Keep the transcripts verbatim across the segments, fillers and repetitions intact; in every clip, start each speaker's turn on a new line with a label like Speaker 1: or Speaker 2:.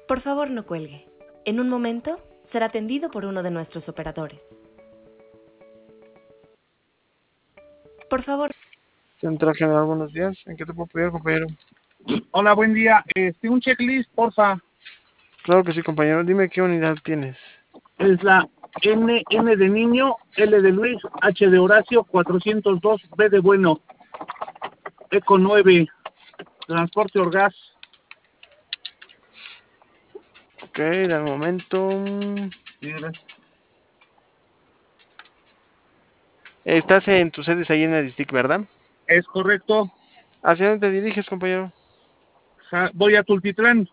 Speaker 1: Por favor, no cuelgue. En un momento, será atendido por uno de nuestros operadores. Por favor.
Speaker 2: Central General, buenos días. ¿En qué te puedo apoyar, compañero?
Speaker 3: Hola, buen día. Este, un checklist, porfa.
Speaker 2: Claro que sí, compañero. Dime qué unidad tienes.
Speaker 3: Es la N, N de niño, L de Luis, H de Horacio, cuatrocientos dos, B de bueno, Eco nueve, transporte Orgaz.
Speaker 2: Ok, de momento.
Speaker 3: Sí, gracias.
Speaker 2: Estás en tus sedes ahí en el district, ¿verdad?
Speaker 3: Es correcto.
Speaker 2: ¿Hacia dónde te diriges, compañero?
Speaker 3: Ja, voy a Tultitlán.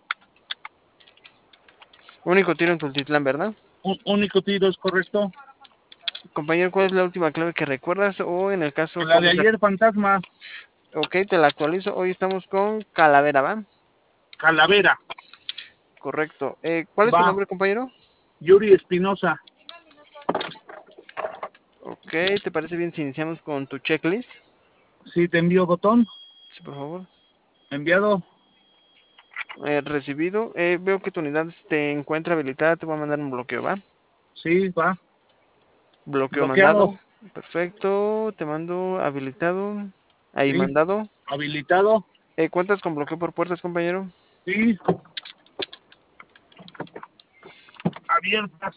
Speaker 2: Único tiro en Tultitlán, ¿verdad?
Speaker 3: Un, único tiro, es correcto.
Speaker 2: Compañero, ¿cuál es la última clave que recuerdas? O en el caso,
Speaker 3: La de
Speaker 2: podemos...
Speaker 3: ayer, fantasma.
Speaker 2: Ok, te la actualizo. Hoy estamos con Calavera, ¿va?
Speaker 3: Calavera.
Speaker 2: Correcto. Eh, ¿cuál es tu
Speaker 3: Va.
Speaker 2: nombre, compañero?
Speaker 3: Yuri Espinosa.
Speaker 2: Ok, ¿te parece bien si iniciamos con tu checklist?
Speaker 3: Sí, te envío botón.
Speaker 2: Sí, por favor.
Speaker 3: Enviado.
Speaker 2: Eh, recibido. Eh, veo que tu unidad te encuentra habilitada. Te voy a mandar un bloqueo, ¿va?
Speaker 3: Sí, va.
Speaker 2: Bloqueo mandado.
Speaker 3: Bloqueado.
Speaker 2: Perfecto. Te mando habilitado. Ahí
Speaker 3: Sí.
Speaker 2: mandado.
Speaker 3: Habilitado.
Speaker 2: Eh, ¿cuentas con bloqueo por puertas, compañero?
Speaker 3: Sí. Abiertas.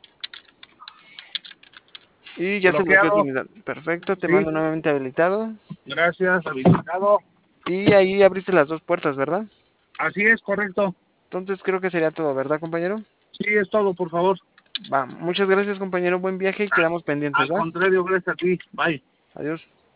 Speaker 2: Y ya se bloqueó tu
Speaker 3: Bloqueado.
Speaker 2: unidad. Perfecto. Te
Speaker 3: Sí.
Speaker 2: mando nuevamente habilitado.
Speaker 3: Gracias, habilitado.
Speaker 2: Y ahí abriste las dos puertas, ¿verdad?
Speaker 3: Así es, correcto.
Speaker 2: Entonces creo que sería todo, ¿verdad, compañero?
Speaker 3: Sí, es todo, por favor.
Speaker 2: Va. Muchas gracias, compañero. Buen viaje y quedamos pendientes,
Speaker 3: Al
Speaker 2: ¿va?
Speaker 3: contrario, gracias a ti. Bye.
Speaker 2: Adiós.